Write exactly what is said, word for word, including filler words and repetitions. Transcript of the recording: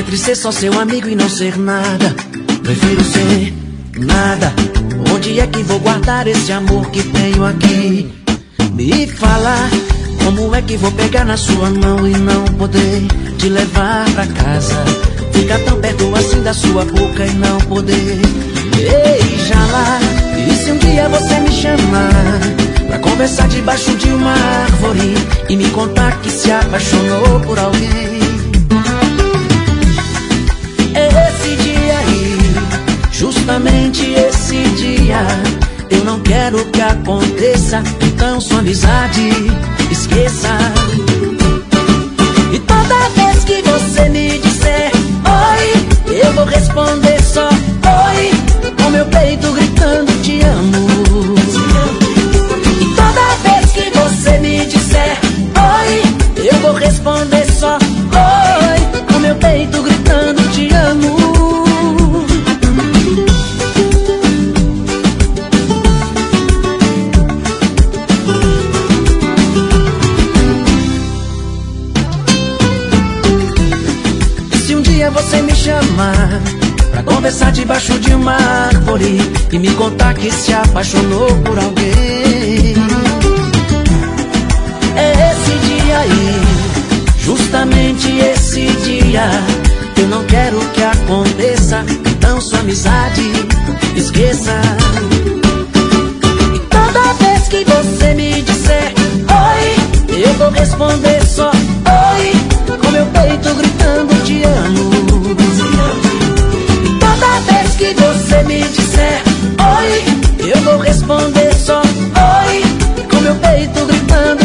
Entre ser só seu amigo e não ser nada, prefiro ser nada. Onde é que vou guardar esse amor que tenho aqui? Me fala, como é que vou pegar na sua mão e não poder te levar pra casa? Ficar tão perto assim da sua boca e não poder beijá-la. E se um dia você me chamar pra conversar debaixo de uma árvore e me contar que se apaixonou por alguém, esse dia aí, justamente esse dia, eu não quero que aconteça. Então sua amizade esqueça. E toda vez que você me disser oi, eu vou responder só oi, com meu peito gritando te amo. E toda vez que você me disser oi, eu vou responder só oi, com meu peito gritando te amo. Você me chamar pra conversar debaixo de uma árvore e me contar que se apaixonou por alguém, é esse dia aí, justamente esse dia, eu não quero que aconteça. Então sua amizade esqueça. E toda vez que você me disser oi, eu vou responder só oi, com meu peito gritando te amo. Toda vez que você me disser oi, eu vou responder só oi, com meu peito gritando